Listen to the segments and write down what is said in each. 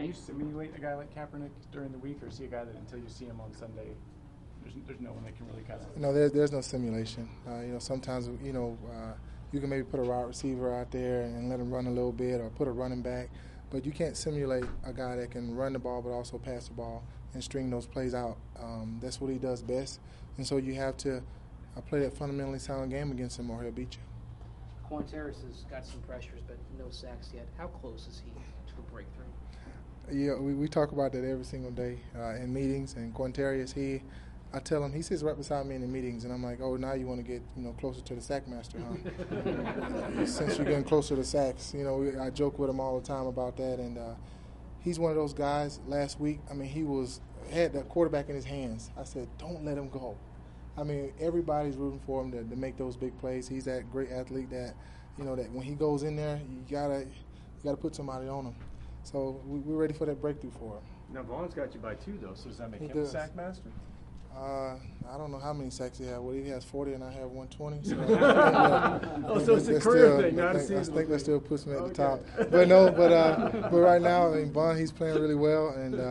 you simulate a guy like Kaepernick during the week, or see a guy that until you see him on Sunday, there's no one that can really kind of? No, there's no simulation. Sometimes you can maybe put a wide receiver out there and let him run a little bit, or put a running back, but you can't simulate a guy that can run the ball but also pass the ball and string those plays out. That's what he does best, and so you have to play that fundamentally sound game against him, or he'll beat you. Quantaris has got some pressures, but no sacks yet. How close is he to a breakthrough? Yeah, we talk about that every single day in meetings. And Quantaris, I tell him, he sits right beside me in the meetings, and I'm like, oh, now you want to get closer to the sack master, huh? Since you're getting closer to sacks, I joke with him all the time about that. And he's one of those guys. Last week, he had that quarterback in his hands. I said, don't let him go. Everybody's rooting for him to make those big plays. He's that great athlete that, that when he goes in there, you gotta put somebody on him. So we're ready for that breakthrough for him. Now Vaughn's got you by 2 though, so does that make him a sack master? I don't know how many sacks he has. Well, he has 40 and I have 120. So so it's a career thing, not a seasonal I think that still puts me at the top. Okay. But right now, Vaughn, he's playing really well,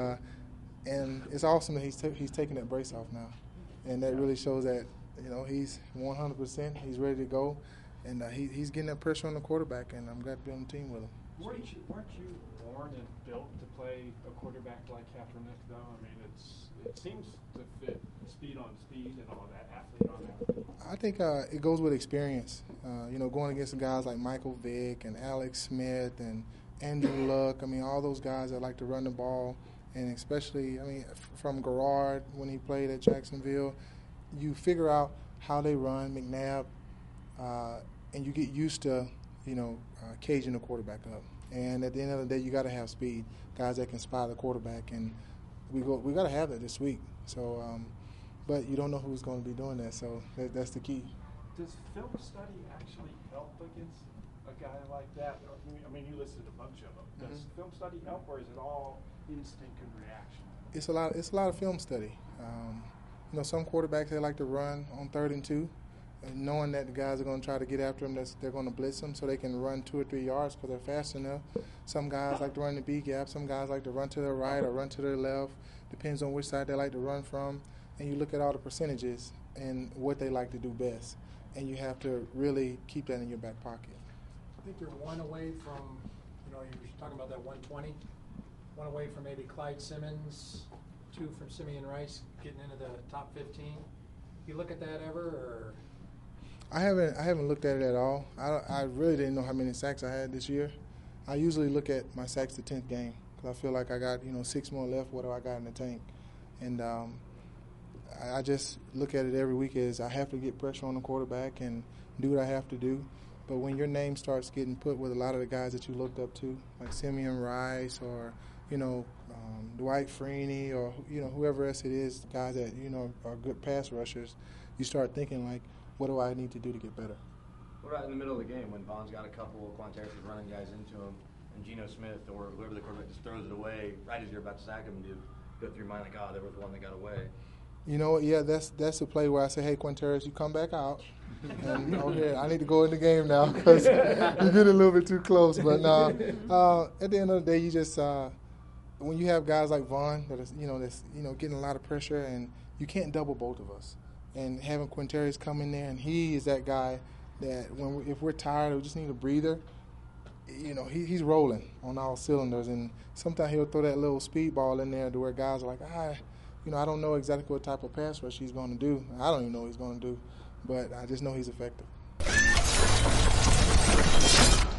and it's awesome that he's taking that brace off now. And that really shows that, he's 100%. He's ready to go, and he's getting that pressure on the quarterback, and I'm glad to be on the team with him. Weren't you born and built to play a quarterback like Kaepernick, though? It seems to fit speed on speed and all that, athlete on athlete. I think it goes with experience. Going against guys like Michael Vick and Alex Smith and Andrew Luck. All those guys that like to run the ball. And especially, from Garrard when he played at Jacksonville, you figure out how they run, McNabb, and you get used to, caging the quarterback up. And at the end of the day, you got to have speed, guys that can spy the quarterback, and we got to have that this week. So, but you don't know who's going to be doing that, so that's the key. Does film study actually help against a guy like that? You listed a bunch of them. Does film study help, or is it all instinct and reaction? It's a lot of film study. Some quarterbacks, they like to run on 3rd and 2, and knowing that the guys are going to try to get after them, they're going to blitz them so they can run 2 or 3 yards because they're fast enough. Some guys like to run the B gap. Some guys like to run to their right or run to their left. Depends on which side they like to run from. And you look at all the percentages and what they like to do best, and you have to really keep that in your back pocket. I think you're one away from, you're talking about that 120. One away from maybe Clyde Simmons, 2 from Simeon Rice getting into the top 15. You look at that ever, or? I haven't looked at it at all. I really didn't know how many sacks I had this year. I usually look at my sacks the 10th game because I feel like I got 6 more left. What do I got in the tank? And I just look at it every week as I have to get pressure on the quarterback and do what I have to do. But when your name starts getting put with a lot of the guys that you looked up to, like Simeon Rice or Dwight Freeney or whoever else it is, guys that are good pass rushers, you start thinking like, what do I need to do to get better? What about in the middle of the game when Vaughn's got a couple, Quantaris is running guys into him, and Geno Smith or whoever the quarterback just throws it away right as you're about to sack him? Do you go through your mind like, there was one that got away? Yeah, that's a play where I say, hey, Quantaris, you come back out. And I need to go in the game now because you're getting a little bit too close. But at the end of the day, you just when you have guys like Vaughn that is that's getting a lot of pressure, and you can't double both of us. And having Quantaris come in there, and he is that guy that if we're tired or we just need a breather, he's rolling on all cylinders. And sometimes he'll throw that little speed ball in there to where guys are like, I don't know exactly what type of pass rush he's going to do. I don't even know what he's going to do, but I just know he's effective.